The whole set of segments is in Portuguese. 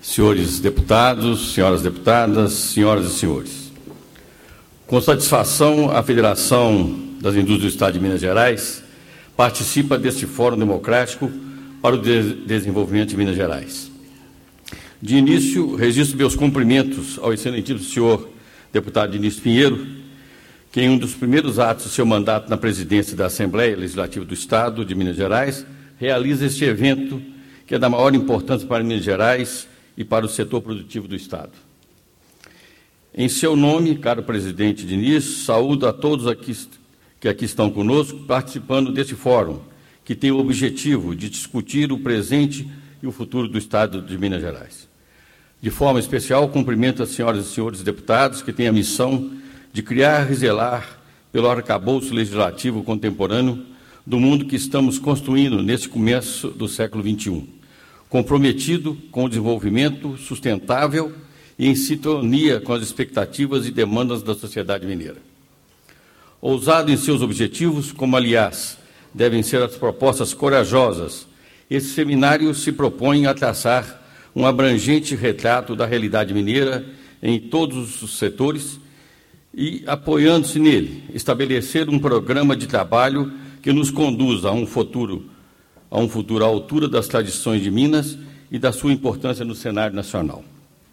Senhores deputados, senhoras deputadas, senhoras e senhores. Com satisfação, a Federação das Indústrias do Estado de Minas Gerais participa deste Fórum Democrático para o Desenvolvimento de Minas Gerais. De início, registro meus cumprimentos ao excelentíssimo senhor deputado Diniz Pinheiro, que em um dos primeiros atos do seu mandato na presidência da Assembleia Legislativa do Estado de Minas Gerais, realiza este evento que é da maior importância para Minas Gerais e para o setor produtivo do Estado. Em seu nome, caro presidente Diniz, saúdo a todos que aqui estão conosco, participando deste fórum, que tem o objetivo de discutir o presente e o futuro do Estado de Minas Gerais. De forma especial, cumprimento as senhoras e senhores deputados que têm a missão de criar e zelar pelo arcabouço legislativo contemporâneo do mundo que estamos construindo neste começo do século XXI, comprometido com o desenvolvimento sustentável e em sintonia com as expectativas e demandas da sociedade mineira. Ousado em seus objetivos, como, aliás, devem ser as propostas corajosas, esse seminário se propõe a traçar um abrangente retrato da realidade mineira em todos os setores e, apoiando-se nele, estabelecer um programa de trabalho que nos conduza a um futuro à altura das tradições de Minas e da sua importância no cenário nacional.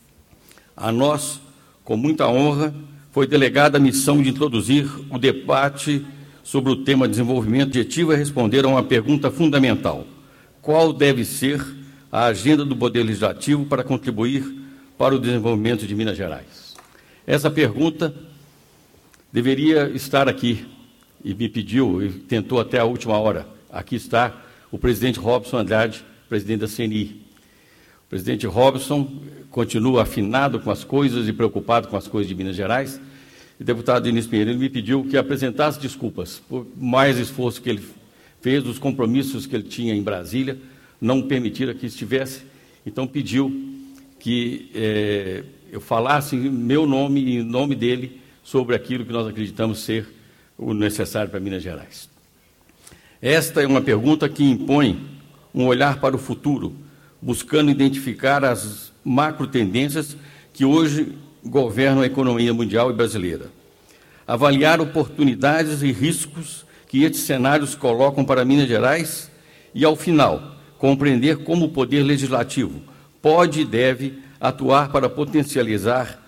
A nós, com muita honra, foi delegada a missão de introduzir o debate sobre o tema desenvolvimento. O objetivo é responder a uma pergunta fundamental: qual deve ser a agenda do Poder Legislativo para contribuir para o desenvolvimento de Minas Gerais? Essa pergunta deveria estar aqui, e me pediu, e tentou até a última hora. Aqui está o presidente Robson Andrade, presidente da CNI. O presidente Robson continua afinado com as coisas e preocupado com as coisas de Minas Gerais. E o deputado Diniz Pinheiro me pediu que apresentasse desculpas por mais esforço que ele fez, os compromissos que ele tinha em Brasília, não permitiram que estivesse. Então, pediu que eu falasse em meu nome e em nome dele sobre aquilo que nós acreditamos ser o necessário para Minas Gerais. Esta é uma pergunta que impõe um olhar para o futuro, buscando identificar as macro-tendências que hoje governam a economia mundial e brasileira, avaliar oportunidades e riscos que estes cenários colocam para Minas Gerais e, ao final, compreender como o Poder Legislativo pode e deve atuar para potencializar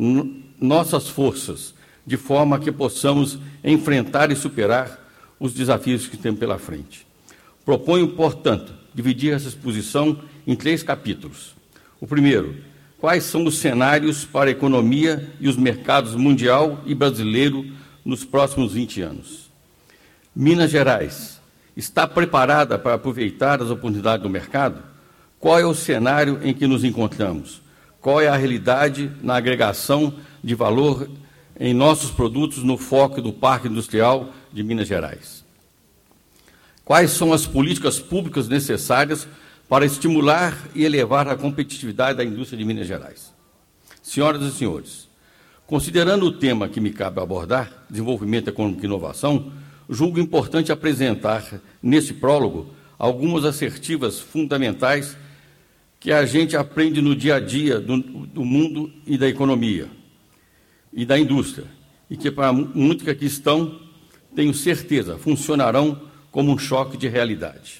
nossas forças, de forma que possamos enfrentar e superar os desafios que temos pela frente. Proponho, portanto, dividir essa exposição em 3 capítulos. O primeiro: quais são os cenários para a economia e os mercados mundial e brasileiro nos próximos 20 anos? Minas Gerais está preparada para aproveitar as oportunidades do mercado? Qual é o cenário em que nos encontramos? Qual é a realidade na agregação de valor em nossos produtos no foco do Parque Industrial de Minas Gerais? Quais são as políticas públicas necessárias para estimular e elevar a competitividade da indústria de Minas Gerais? Senhoras e senhores, considerando o tema que me cabe abordar, desenvolvimento econômico e inovação, julgo importante apresentar, neste prólogo, algumas assertivas fundamentais que a gente aprende no dia a dia do mundo e da economia e da indústria, e que, para muitos que aqui estão, tenho certeza, funcionarão como um choque de realidade.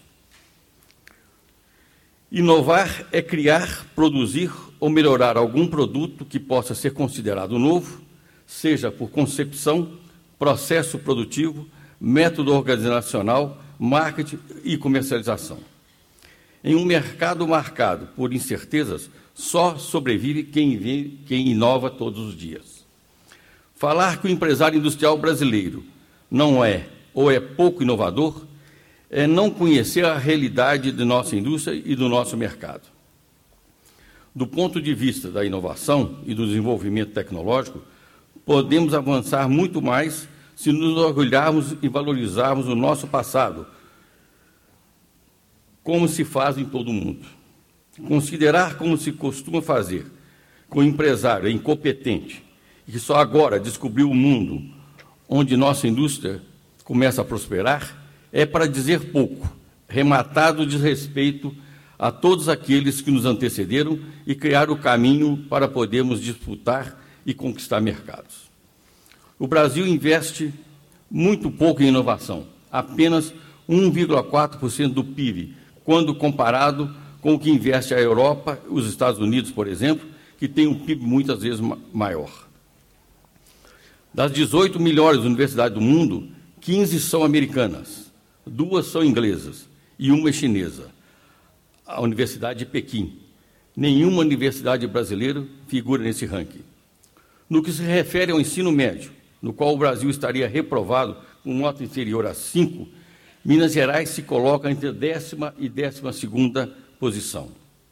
Inovar é criar, produzir ou melhorar algum produto que possa ser considerado novo, seja por concepção, processo produtivo, método organizacional, marketing e comercialização. Em um mercado marcado por incertezas, só sobrevive quem inova todos os dias. Falar que o empresário industrial brasileiro não é ou é pouco inovador é não conhecer a realidade de nossa indústria e do nosso mercado. Do ponto de vista da inovação e do desenvolvimento tecnológico, podemos avançar muito mais se nos orgulharmos e valorizarmos o nosso passado, como se faz em todo o mundo. Considerar como se costuma fazer, que o empresário é incompetente e que só agora descobriu o mundo onde nossa indústria começa a prosperar, é para dizer pouco, rematado o desrespeito a todos aqueles que nos antecederam e criaram o caminho para podermos disputar e conquistar mercados. O Brasil investe muito pouco em inovação, apenas 1,4% do PIB, quando comparado com o que investe a Europa, os Estados Unidos, por exemplo, que tem um PIB muitas vezes maior. Das 18 melhores universidades do mundo, 15 são americanas, 2 são inglesas e 1 é chinesa, a Universidade de Pequim. Nenhuma universidade brasileira figura nesse ranking. No que se refere ao ensino médio, no qual o Brasil estaria reprovado com nota inferior a 5, Minas Gerais se coloca entre a 10ª e 12ª posição.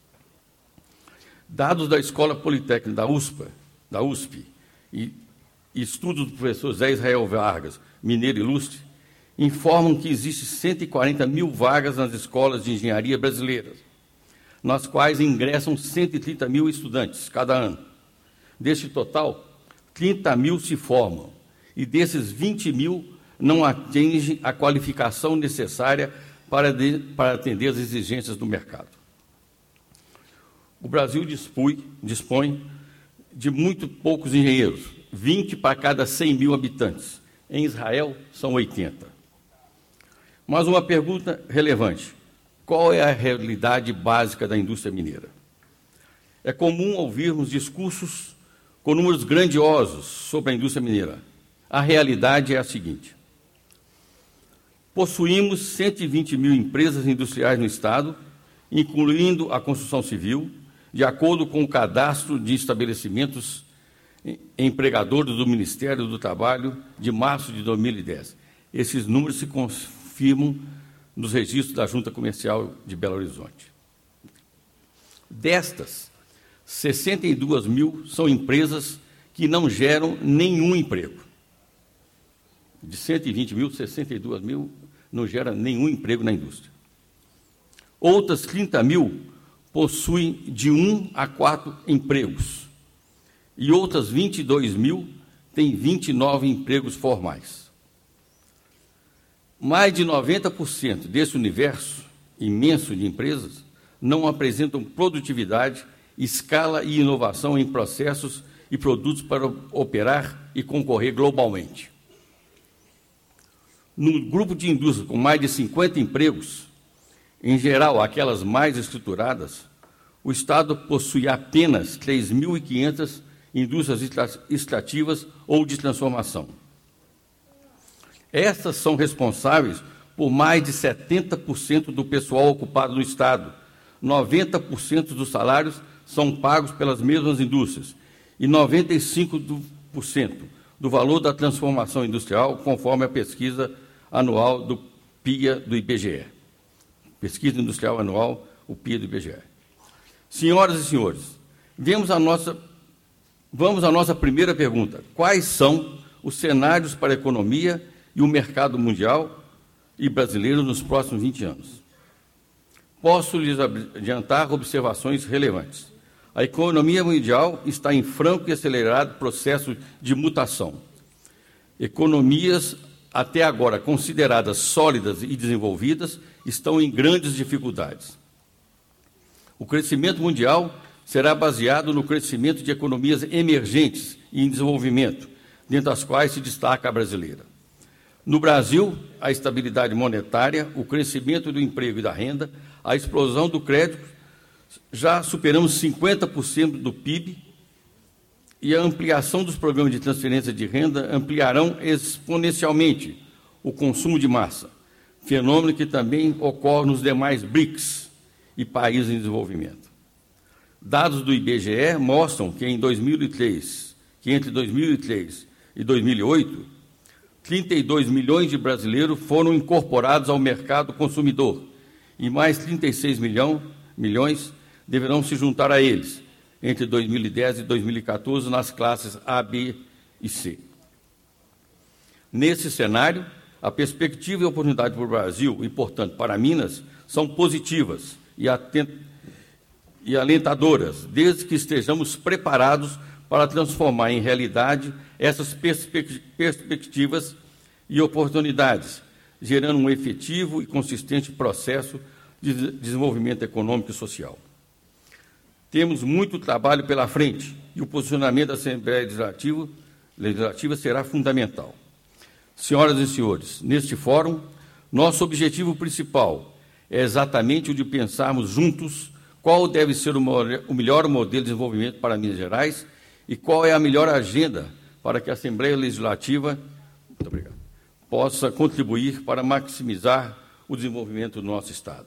Dados da Escola Politécnica da USP e estudos do professor Zé Israel Vargas, mineiro ilustre, informam que existem 140 mil vagas nas escolas de engenharia brasileiras, nas quais ingressam 130 mil estudantes cada ano. Deste total, 30 mil se formam, e desses 20 mil não atingem a qualificação necessária para atender às exigências do mercado. O Brasil dispõe de muito poucos engenheiros, 20 para cada 100 mil habitantes. Em Israel, são 80. Mas uma pergunta relevante: qual é a realidade básica da indústria mineira? É comum ouvirmos discursos com números grandiosos sobre a indústria mineira. A realidade é a seguinte: possuímos 120 mil empresas industriais no Estado, incluindo a construção civil, de acordo com o cadastro de estabelecimentos empregadores do Ministério do Trabalho de março de 2010. Esses números se confirmam nos registros da Junta Comercial de Belo Horizonte. Destas, 62 mil são empresas que não geram nenhum emprego. De 120 mil, 62 mil não geram nenhum emprego na indústria. Outras 30 mil possuem de 1 a 4 empregos. E outras 22 mil têm 29 empregos formais. Mais de 90% desse universo imenso de empresas não apresentam produtividade, escala e inovação em processos e produtos para operar e concorrer globalmente. No grupo de indústrias com mais de 50 empregos, em geral aquelas mais estruturadas, o Estado possui apenas 3.500 indústrias extrativas ou de transformação. Estas são responsáveis por mais de 70% do pessoal ocupado no Estado. 90% dos salários são pagos pelas mesmas indústrias e 95% do valor da transformação industrial, conforme a pesquisa anual do PIA do IBGE. Pesquisa Industrial Anual, o PIA do IBGE. Senhoras e senhores, vamos à nossa primeira pergunta. Quais são os cenários para a economia e o mercado mundial e brasileiro nos próximos 20 anos? Posso lhes adiantar observações relevantes. A economia mundial está em franco e acelerado processo de mutação. Economias até agora consideradas sólidas e desenvolvidas estão em grandes dificuldades. O crescimento mundial será baseado no crescimento de economias emergentes e em desenvolvimento, dentre as quais se destaca a brasileira. No Brasil, a estabilidade monetária, o crescimento do emprego e da renda, a explosão do crédito, já superamos 50% do PIB, e a ampliação dos programas de transferência de renda ampliarão exponencialmente o consumo de massa, fenômeno que também ocorre nos demais BRICS e países em desenvolvimento. Dados do IBGE mostram que entre 2003 e 2008, 32 milhões de brasileiros foram incorporados ao mercado consumidor e mais 36 milhões deverão se juntar a eles entre 2010 e 2014 nas classes A, B e C. Nesse cenário, a perspectiva e a oportunidade para o Brasil e, portanto, para Minas, são positivas e alentadoras, desde que estejamos preparados para transformar em realidade essas perspectivas e oportunidades, gerando um efetivo e consistente processo de desenvolvimento econômico e social. Temos muito trabalho pela frente e o posicionamento da Assembleia Legislativa será fundamental. Senhoras e senhores, neste fórum, nosso objetivo principal é exatamente o de pensarmos juntos qual deve ser o melhor modelo de desenvolvimento para Minas Gerais e qual é a melhor agenda para que a Assembleia Legislativa possa contribuir para maximizar o desenvolvimento do nosso Estado.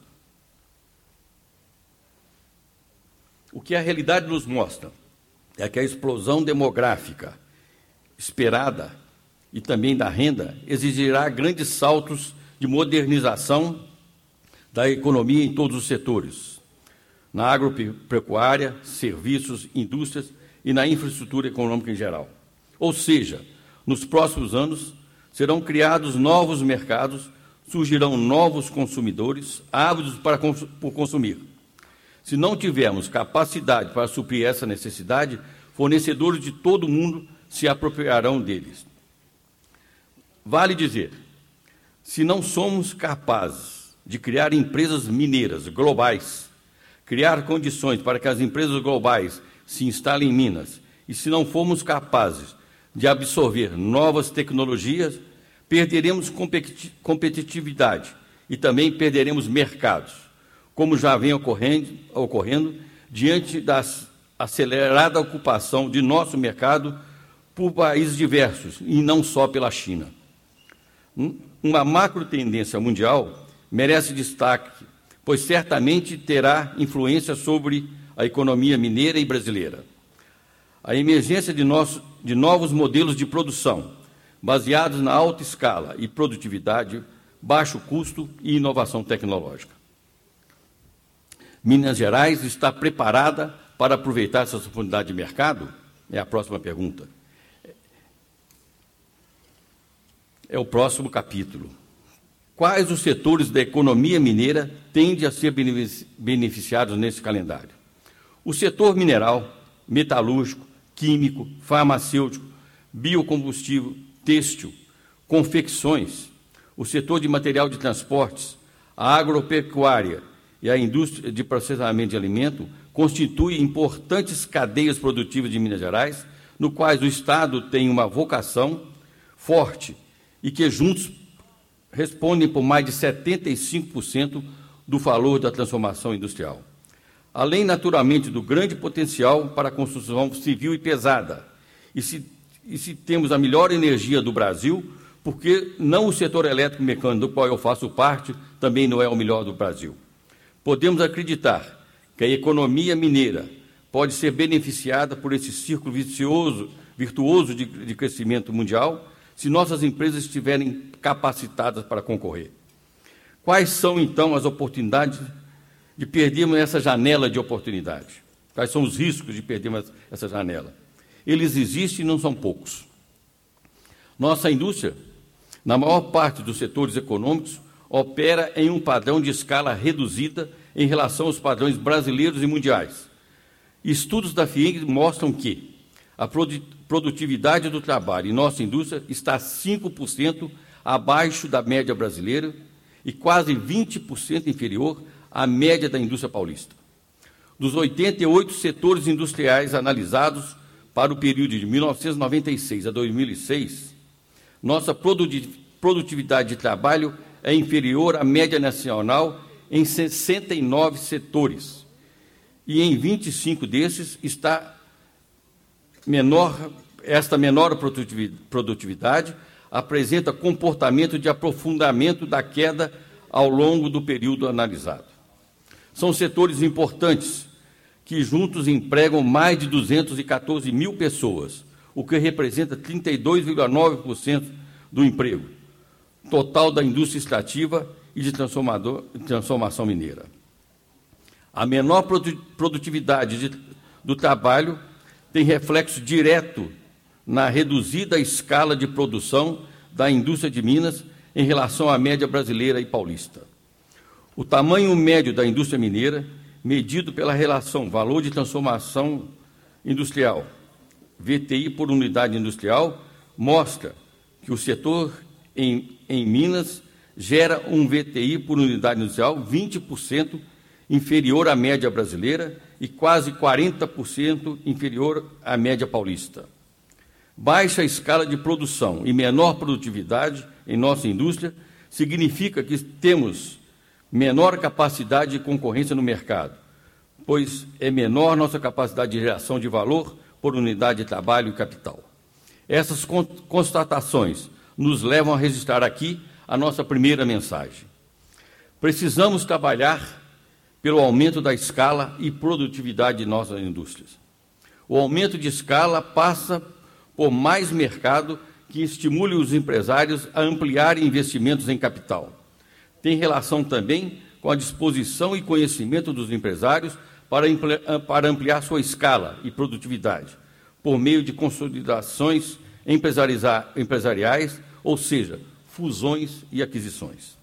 O que a realidade nos mostra é que a explosão demográfica esperada e também da renda exigirá grandes saltos de modernização da economia em todos os setores, na agropecuária, serviços, indústrias e na infraestrutura econômica em geral. Ou seja, nos próximos anos serão criados novos mercados, surgirão novos consumidores, ávidos por consumir. Se não tivermos capacidade para suprir essa necessidade, fornecedores de todo o mundo se apropriarão deles. Vale dizer, se não somos capazes de criar empresas mineiras globais, criar condições para que as empresas globais se instalem em Minas, e se não formos capazes de absorver novas tecnologias, perderemos competitividade e também perderemos mercados, como já vem ocorrendo diante da acelerada ocupação de nosso mercado por países diversos, e não só pela China. Uma macro tendência mundial merece destaque, pois certamente terá influência sobre a economia mineira e brasileira. A emergência de novos modelos de produção, baseados na alta escala e produtividade, baixo custo e inovação tecnológica. Minas Gerais está preparada para aproveitar essa oportunidade de mercado? É a próxima pergunta. É o próximo capítulo. Quais os setores da economia mineira tendem a ser beneficiados nesse calendário? O setor mineral, metalúrgico, químico, farmacêutico, biocombustível, têxtil, confecções, o setor de material de transportes, a agropecuária e a indústria de processamento de alimento constituem importantes cadeias produtivas de Minas Gerais, no quais o Estado tem uma vocação forte e que juntos respondem por mais de 75% do valor da transformação industrial. Além, naturalmente, do grande potencial para a construção civil e pesada. E se temos a melhor energia do Brasil, por que não o setor elétrico mecânico, do qual eu faço parte, também não é o melhor do Brasil? Podemos acreditar que a economia mineira pode ser beneficiada por esse círculo virtuoso de crescimento mundial, se nossas empresas estiverem capacitadas para concorrer. Quais são, então, as oportunidades de perdermos essa janela de oportunidade? Quais são os riscos de perdermos essa janela? Eles existem e não são poucos. Nossa indústria, na maior parte dos setores econômicos, opera em um padrão de escala reduzida em relação aos padrões brasileiros e mundiais. Estudos da FIENG mostram que a produtividade do trabalho em nossa indústria está 5% abaixo da média brasileira e quase 20% inferior à média da indústria paulista. Dos 88 setores industriais analisados para o período de 1996 a 2006, nossa produtividade de trabalho é inferior à média nacional em 69 setores, e em 25 desses esta menor produtividade apresenta comportamento de aprofundamento da queda ao longo do período analisado. São setores importantes que juntos empregam mais de 214 mil pessoas, o que representa 32,9% do emprego total da indústria extrativa e de transformação mineira. A menor produtividade do trabalho tem reflexo direto na reduzida escala de produção da indústria de Minas em relação à média brasileira e paulista. O tamanho médio da indústria mineira, medido pela relação valor de transformação industrial, VTI por unidade industrial, mostra que o setor em Minas gera um VTI por unidade industrial 20% inferior à média brasileira e quase 40% inferior à média paulista. Baixa escala de produção e menor produtividade em nossa indústria significa que temos menor capacidade de concorrência no mercado, pois é menor nossa capacidade de geração de valor por unidade de trabalho e capital. Essas constatações nos levam a registrar aqui a nossa primeira mensagem. Precisamos trabalhar pelo aumento da escala e produtividade de nossas indústrias. O aumento de escala passa por mais mercado que estimule os empresários a ampliarem investimentos em capital. Tem relação também com a disposição e conhecimento dos empresários para ampliar sua escala e produtividade, por meio de consolidações empresariais, ou seja, fusões e aquisições.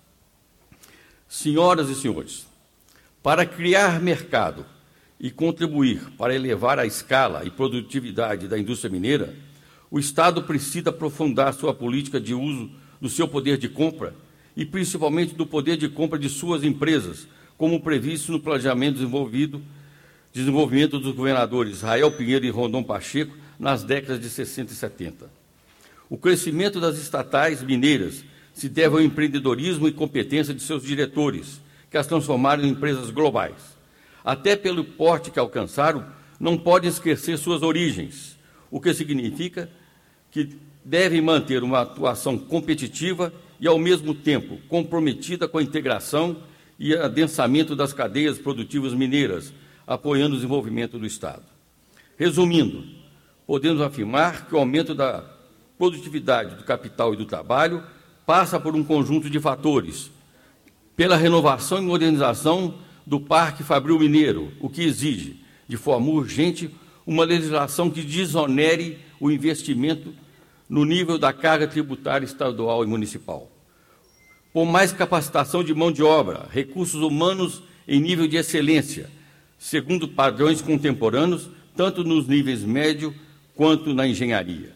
Senhoras e senhores, para criar mercado e contribuir para elevar a escala e produtividade da indústria mineira, o Estado precisa aprofundar sua política de uso do seu poder de compra e principalmente do poder de compra de suas empresas, como previsto no planejamento desenvolvimento dos governadores Israel Pinheiro e Rondon Pacheco nas décadas de 60 e 70. O crescimento das estatais mineiras se deve ao empreendedorismo e competência de seus diretores, que as transformaram em empresas globais. Até pelo porte que alcançaram, não podem esquecer suas origens, o que significa que devem manter uma atuação competitiva e, ao mesmo tempo, comprometida com a integração e adensamento das cadeias produtivas mineiras, apoiando o desenvolvimento do Estado. Resumindo, podemos afirmar que o aumento da produtividade do capital e do trabalho passa por um conjunto de fatores, pela renovação e modernização do Parque Fabril Mineiro, o que exige, de forma urgente, uma legislação que desonere o investimento no nível da carga tributária estadual e municipal. Por mais capacitação de mão de obra, recursos humanos em nível de excelência, segundo padrões contemporâneos, tanto nos níveis médio quanto na engenharia.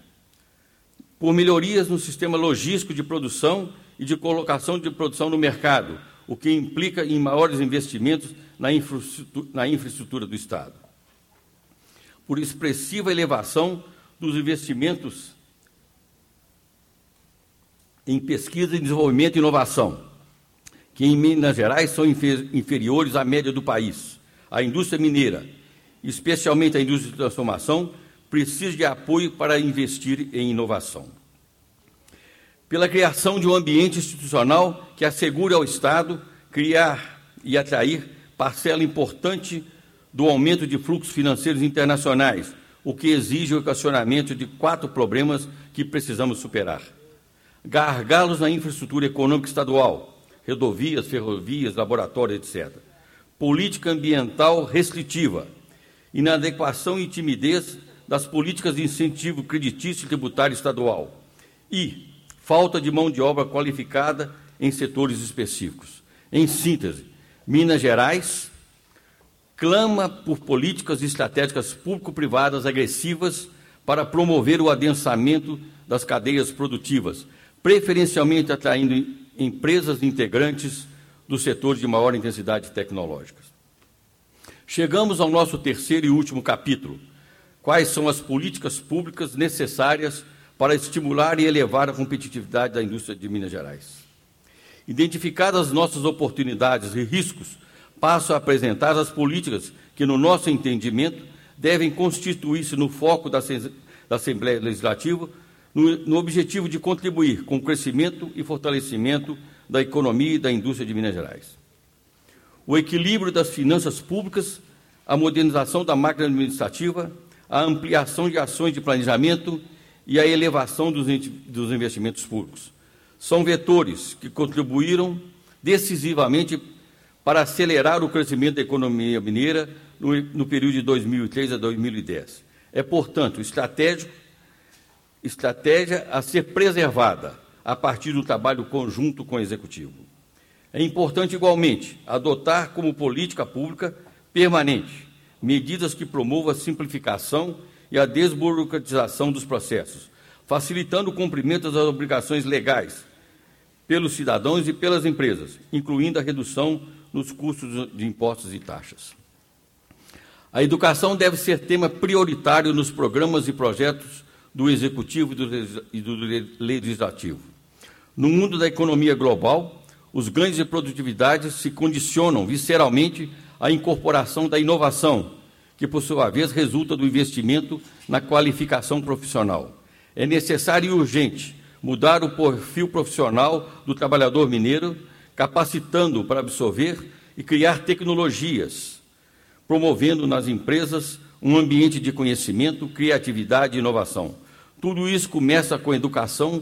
Por melhorias no sistema logístico de produção e de colocação de produção no mercado, o que implica em maiores investimentos na infraestrutura do Estado. Por expressiva elevação dos investimentos em pesquisa, desenvolvimento e inovação, que em Minas Gerais são inferiores à média do país. A indústria mineira, especialmente a indústria de transformação, precisa de apoio para investir em inovação. Pela criação de um ambiente institucional que assegure ao Estado criar e atrair parcela importante do aumento de fluxos financeiros internacionais, o que exige o equacionamento de 4 problemas que precisamos superar. Gargalos na infraestrutura econômica estadual, rodovias, ferrovias, laboratórios, etc. Política ambiental restritiva, inadequação e timidez das políticas de incentivo creditício e tributário estadual e falta de mão de obra qualificada em setores específicos. Em síntese, Minas Gerais clama por políticas estratégicas público-privadas agressivas para promover o adensamento das cadeias produtivas, preferencialmente atraindo empresas integrantes dos setores de maior intensidade tecnológica. Chegamos ao nosso terceiro e último capítulo. Quais são as políticas públicas necessárias para estimular e elevar a competitividade da indústria de Minas Gerais? Identificadas as nossas oportunidades e riscos, passo a apresentar as políticas que, no nosso entendimento, devem constituir-se no foco da Assembleia Legislativa, no objetivo de contribuir com o crescimento e fortalecimento da economia e da indústria de Minas Gerais. O equilíbrio das finanças públicas, a modernização da máquina administrativa, a ampliação de ações de planejamento e a elevação dos investimentos públicos. São vetores que contribuíram decisivamente para acelerar o crescimento da economia mineira no período de 2003 a 2010. É, portanto, estratégia a ser preservada a partir do trabalho conjunto com o Executivo. É importante, igualmente, adotar como política pública permanente medidas que promovam a simplificação e a desburocratização dos processos, facilitando o cumprimento das obrigações legais pelos cidadãos e pelas empresas, incluindo a redução nos custos de impostos e taxas. A educação deve ser tema prioritário nos programas e projetos do Executivo e do Legislativo. No mundo da economia global, os ganhos de produtividade se condicionam visceralmente à incorporação da inovação, que, por sua vez, resulta do investimento na qualificação profissional. É necessário e urgente mudar o perfil profissional do trabalhador mineiro, capacitando-o para absorver e criar tecnologias, promovendo nas empresas um ambiente de conhecimento, criatividade e inovação. Tudo isso começa com a educação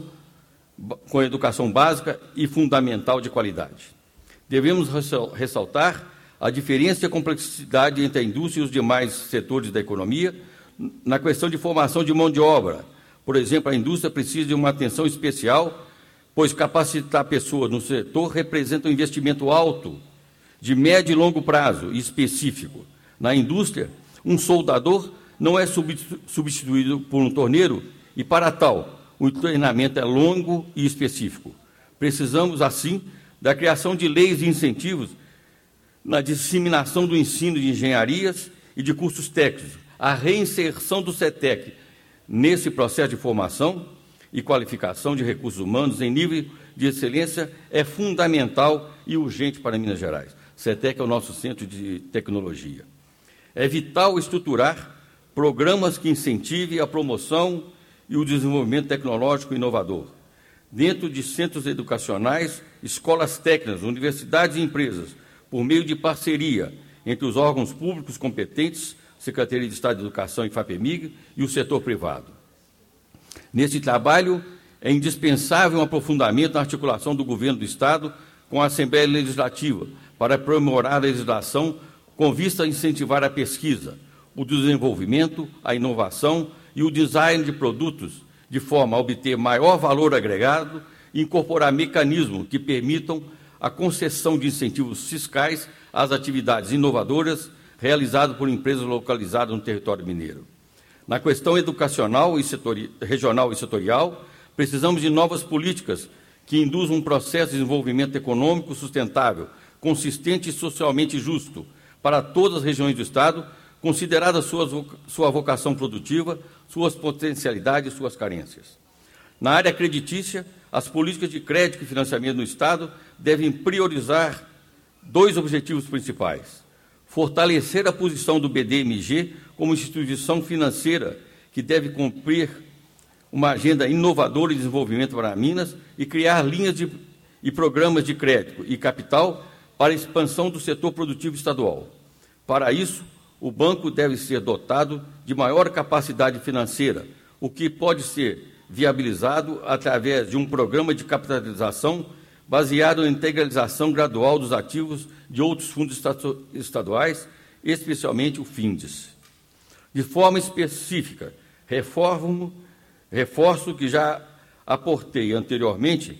básica e fundamental de qualidade. Devemos ressaltar a diferença e a complexidade entre a indústria e os demais setores da economia na questão de formação de mão de obra. Por exemplo, a indústria precisa de uma atenção especial, pois capacitar pessoas no setor representa um investimento alto, de médio e longo prazo e específico. Na indústria, um soldador não é substituído por um torneiro e, para tal, o treinamento é longo e específico. Precisamos, assim, da criação de leis e incentivos na disseminação do ensino de engenharias e de cursos técnicos, a reinserção do CETEC nesse processo de formação e qualificação de recursos humanos em nível de excelência é fundamental e urgente para Minas Gerais. CETEC é o nosso centro de tecnologia. É vital estruturar programas que incentivem a promoção e o desenvolvimento tecnológico inovador. Dentro de centros educacionais, escolas técnicas, universidades e empresas, por meio de parceria entre os órgãos públicos competentes, Secretaria de Estado de Educação e FAPEMIG, e o setor privado. Nesse trabalho, é indispensável um aprofundamento na articulação do Governo do Estado com a Assembleia Legislativa, para aprimorar a legislação com vista a incentivar a pesquisa, o desenvolvimento, a inovação e o design de produtos, de forma a obter maior valor agregado e incorporar mecanismos que permitam a concessão de incentivos fiscais às atividades inovadoras realizadas por empresas localizadas no território mineiro. Na questão educacional e regional e setorial, precisamos de novas políticas que induzam um processo de desenvolvimento econômico sustentável, consistente e socialmente justo para todas as regiões do Estado, considerada sua vocação produtiva, suas potencialidades e suas carências. Na área creditícia, as políticas de crédito e financiamento no Estado devem priorizar dois objetivos principais: fortalecer a posição do BDMG como instituição financeira que deve cumprir uma agenda inovadora de desenvolvimento para Minas e criar linhas e programas de crédito e capital para a expansão do setor produtivo estadual. Para isso, o banco deve ser dotado de maior capacidade financeira, o que pode ser viabilizado através de um programa de capitalização baseado na integralização gradual dos ativos de outros fundos estaduais, especialmente o FINDES. De forma específica, reforço que já apontei anteriormente.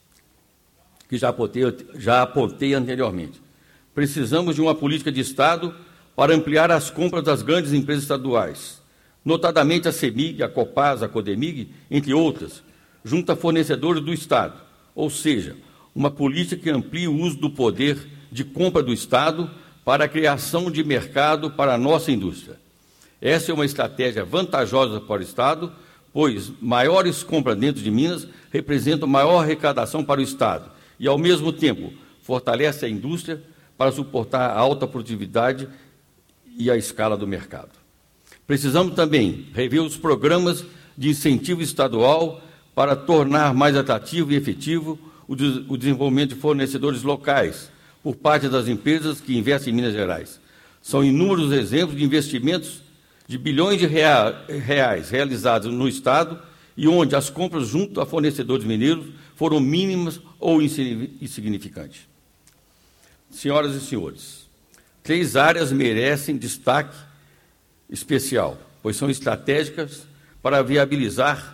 Precisamos de uma política de Estado para ampliar as compras das grandes empresas estaduais, notadamente a CEMIG, a Copasa, a Codemig, entre outras, junto a fornecedores do Estado, ou seja, uma política que amplie o uso do poder de compra do Estado para a criação de mercado para a nossa indústria. Essa é uma estratégia vantajosa para o Estado, pois maiores compras dentro de Minas representam maior arrecadação para o Estado e, ao mesmo tempo, fortalece a indústria para suportar a alta produtividade e a escala do mercado. Precisamos também rever os programas de incentivo estadual para tornar mais atrativo e efetivo o desenvolvimento de fornecedores locais por parte das empresas que investem em Minas Gerais. São inúmeros exemplos de investimentos de bilhões de reais realizados no Estado e onde as compras junto a fornecedores mineiros foram mínimas ou insignificantes. Senhoras e senhores, 3 áreas merecem destaque especial, pois são estratégicas para viabilizar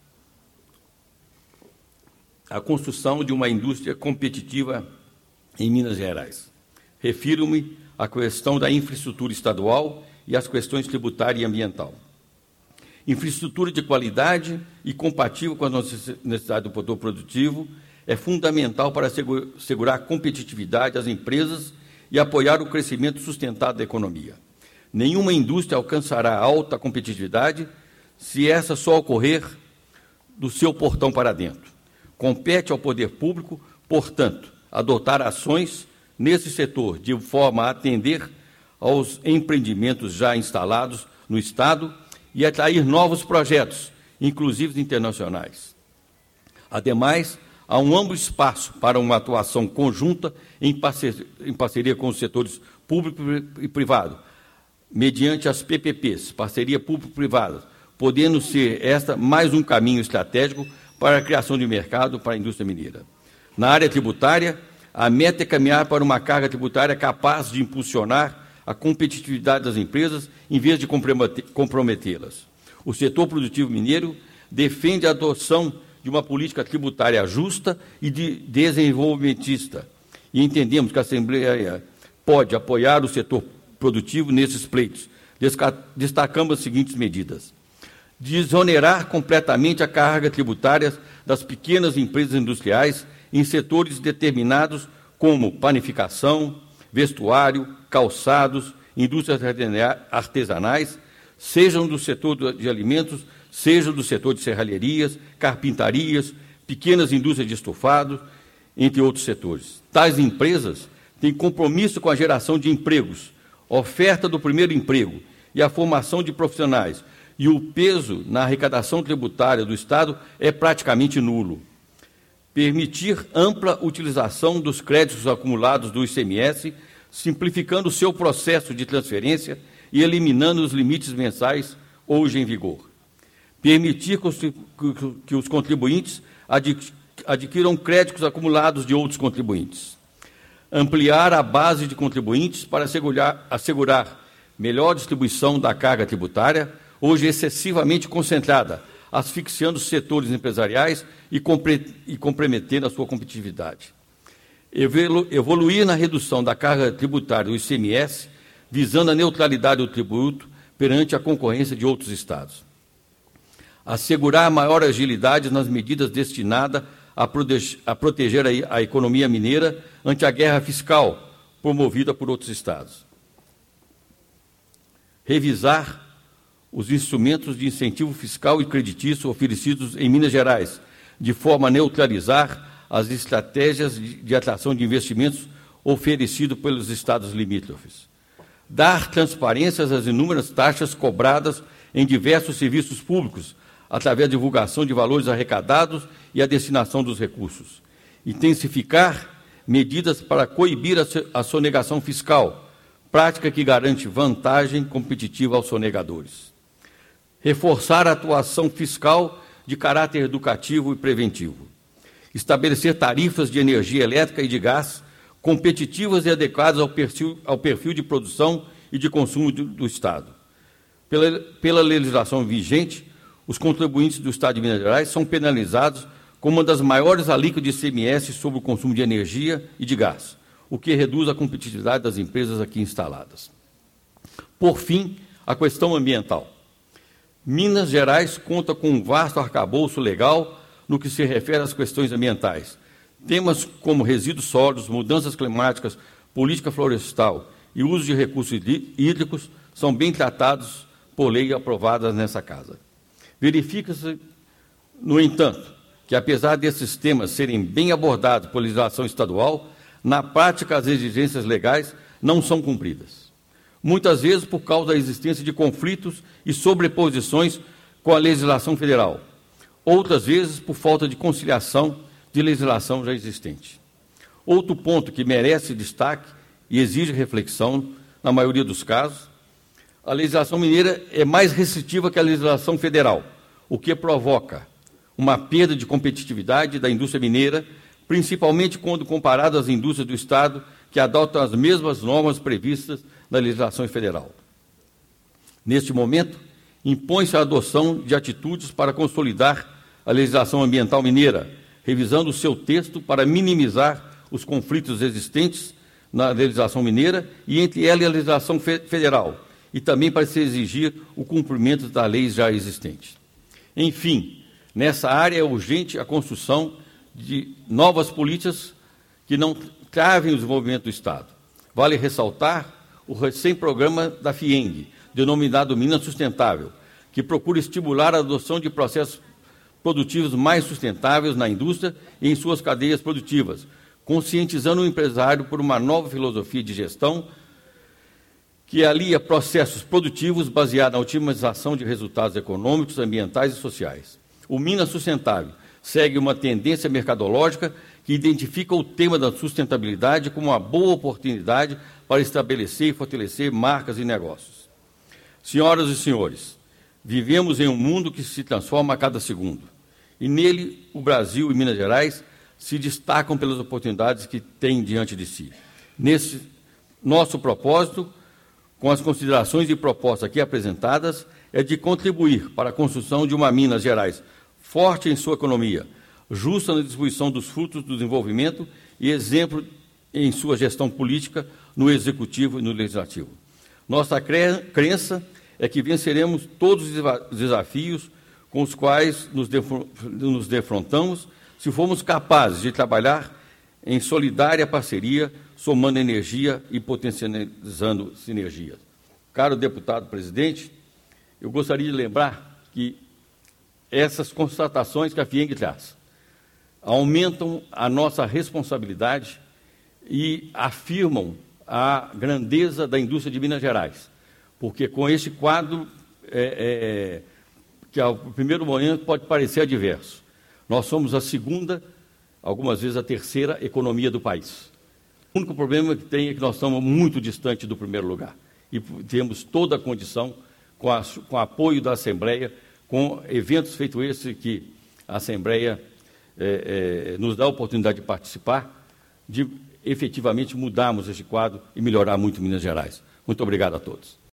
a construção de uma indústria competitiva em Minas Gerais. Refiro-me à questão da infraestrutura estadual e às questões tributária e ambiental. Infraestrutura de qualidade e compatível com as necessidades do setor produtivo é fundamental para assegurar a competitividade às empresas e apoiar o crescimento sustentado da economia. Nenhuma indústria alcançará alta competitividade se essa só ocorrer do seu portão para dentro. Compete ao poder público, portanto, adotar ações nesse setor de forma a atender aos empreendimentos já instalados no Estado e atrair novos projetos, inclusive internacionais. Ademais, há um amplo espaço para uma atuação conjunta em parceria com os setores público e privado, mediante as PPPs, parceria público-privada, podendo ser esta mais um caminho estratégico para a criação de mercado para a indústria mineira. Na área tributária, a meta é caminhar para uma carga tributária capaz de impulsionar a competitividade das empresas, em vez de comprometê-las. O setor produtivo mineiro defende a adoção de uma política tributária justa e desenvolvimentista, e entendemos que a Assembleia pode apoiar o setor produtivo nesses pleitos. Destacamos as seguintes medidas: desonerar completamente a carga tributária das pequenas empresas industriais em setores determinados como panificação, vestuário, calçados, indústrias artesanais, sejam do setor de alimentos, sejam do setor de serralherias, carpintarias, pequenas indústrias de estofados, entre outros setores. Tais empresas têm compromisso com a geração de empregos, oferta do primeiro emprego e a formação de profissionais, e o peso na arrecadação tributária do Estado é praticamente nulo. Permitir ampla utilização dos créditos acumulados do ICMS, simplificando o seu processo de transferência e eliminando os limites mensais hoje em vigor. Permitir que os contribuintes adquiram créditos acumulados de outros contribuintes. Ampliar a base de contribuintes para assegurar melhor distribuição da carga tributária, hoje excessivamente concentrada, asfixiando os setores empresariais e comprometendo a sua competitividade. Evoluir na redução da carga tributária do ICMS, visando a neutralidade do tributo perante a concorrência de outros estados. Assegurar maior agilidade nas medidas destinadas a proteger a economia mineira ante a guerra fiscal promovida por outros estados. Revisar os instrumentos de incentivo fiscal e creditício oferecidos em Minas Gerais, de forma a neutralizar as estratégias de atração de investimentos oferecidos pelos estados limítrofes. Dar transparência às inúmeras taxas cobradas em diversos serviços públicos, através da divulgação de valores arrecadados e a destinação dos recursos. Intensificar medidas para coibir a sonegação fiscal, prática que garante vantagem competitiva aos sonegadores. Reforçar a atuação fiscal de caráter educativo e preventivo. Estabelecer tarifas de energia elétrica e de gás competitivas e adequadas ao perfil de produção e de consumo do Estado. Pela legislação vigente, os contribuintes do Estado de Minas Gerais são penalizados com uma das maiores alíquotas de ICMS sobre o consumo de energia e de gás, o que reduz a competitividade das empresas aqui instaladas. Por fim, a questão ambiental. Minas Gerais conta com um vasto arcabouço legal no que se refere às questões ambientais. Temas como resíduos sólidos, mudanças climáticas, política florestal e uso de recursos hídricos são bem tratados por lei aprovadas nessa Casa. Verifica-se, no entanto, que apesar desses temas serem bem abordados por legislação estadual, na prática as exigências legais não são cumpridas. Muitas vezes por causa da existência de conflitos e sobreposições com a legislação federal, outras vezes por falta de conciliação de legislação já existente. Outro ponto que merece destaque e exige reflexão, na maioria dos casos, a legislação mineira é mais restritiva que a legislação federal, o que provoca uma perda de competitividade da indústria mineira, principalmente quando comparada às indústrias do Estado que adotam as mesmas normas previstas na legislação federal. Neste momento, impõe-se a adoção de atitudes para consolidar a legislação ambiental mineira, revisando o seu texto para minimizar os conflitos existentes na legislação mineira e entre ela e a legislação federal, e também para se exigir o cumprimento das leis já existentes. Enfim, nessa área é urgente a construção de novas políticas que não travem o desenvolvimento do Estado. Vale ressaltar o recém-programa da FIENG, denominado Minas Sustentável, que procura estimular a adoção de processos produtivos mais sustentáveis na indústria e em suas cadeias produtivas, conscientizando o empresário por uma nova filosofia de gestão que alia processos produtivos baseados na otimização de resultados econômicos, ambientais e sociais. O Minas Sustentável segue uma tendência mercadológica que identifica o tema da sustentabilidade como uma boa oportunidade para estabelecer e fortalecer marcas e negócios. Senhoras e senhores, vivemos em um mundo que se transforma a cada segundo, e nele o Brasil e Minas Gerais se destacam pelas oportunidades que têm diante de si. Nesse nosso propósito, com as considerações e propostas aqui apresentadas, é de contribuir para a construção de uma Minas Gerais forte em sua economia, justa na distribuição dos frutos do desenvolvimento e exemplo em sua gestão política no Executivo e no Legislativo. Nossa crença é que venceremos todos os desafios com os quais nos defrontamos se formos capazes de trabalhar em solidária parceria, somando energia e potencializando sinergias. Caro deputado presidente, eu gostaria de lembrar que essas constatações que a FIENG traz aumentam a nossa responsabilidade e afirmam a grandeza da indústria de Minas Gerais, porque com este quadro, que ao primeiro momento pode parecer adverso, nós somos a segunda, algumas vezes a terceira economia do país. O único problema que tem é que nós estamos muito distante do primeiro lugar e temos toda a condição, com o apoio da Assembleia, com eventos feitos esse que a Assembleia nos dá a oportunidade de participar, de efetivamente mudarmos este quadro e melhorar muito Minas Gerais. Muito obrigado a todos.